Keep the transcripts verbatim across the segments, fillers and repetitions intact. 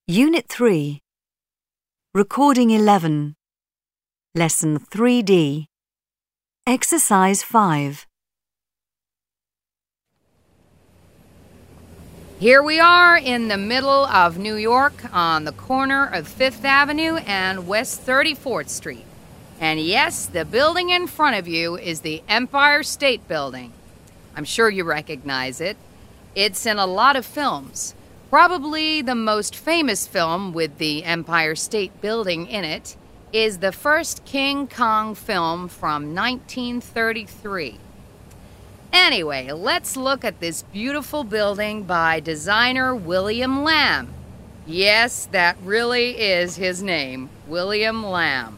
Unit three, Recording eleven, Lesson three D, Exercise five. Here we are in the middle of New York on the corner of Fifth Avenue and West thirty-fourth Street. And yes, the building in front of you is the Empire State Building. I'm sure you recognize it. It's in a lot of films. Probably the most famous film with the Empire State Building in it is the first King Kong film from nineteen thirty-three. Anyway, let's look at this beautiful building by designer William Lamb. Yes, that really is his name, William Lamb.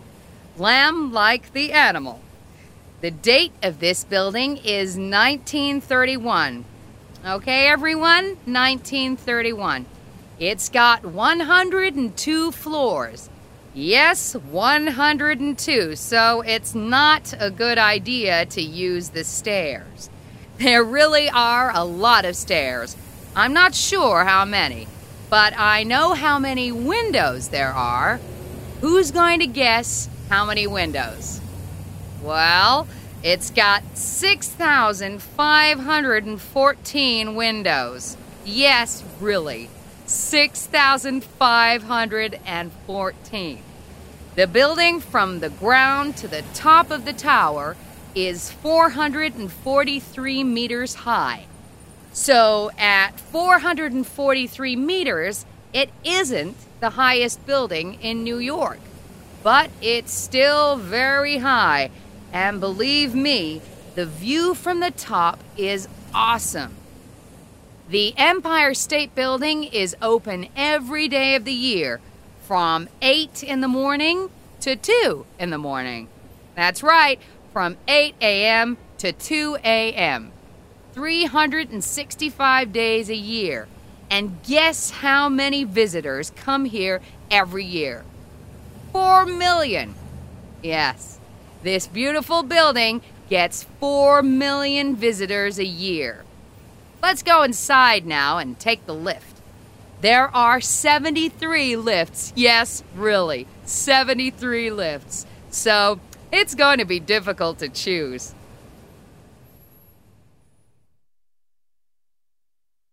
Lamb like the animal. The date of this building is nineteen thirty-one. Okay, everyone? nineteen thirty-one. It's got one hundred two floors. Yes, one hundred two, so it's not a good idea to use the stairs. There really are a lot of stairs. I'm not sure how many, but I know how many windows there are. Who's going to guess how many windows? Well, it's got six thousand five hundred fourteen windows. Yes, really, six thousand five hundred fourteen. The building from the ground to the top of the tower is four hundred forty-three meters high. So at four hundred forty-three meters, it isn't the highest building in New York. But it's still very high. And believe me, the view from the top is awesome. The Empire State Building is open every day of the year, from eight in the morning to two in the morning. That's right, from eight a.m. to two a.m. three hundred sixty-five days a year. And guess how many visitors come here every year? Four million. Yes, this beautiful building gets four million visitors a year. Let's go inside now and take the lift. There are seventy-three lifts. Yes, really, seventy-three lifts. So it's going to be difficult to choose.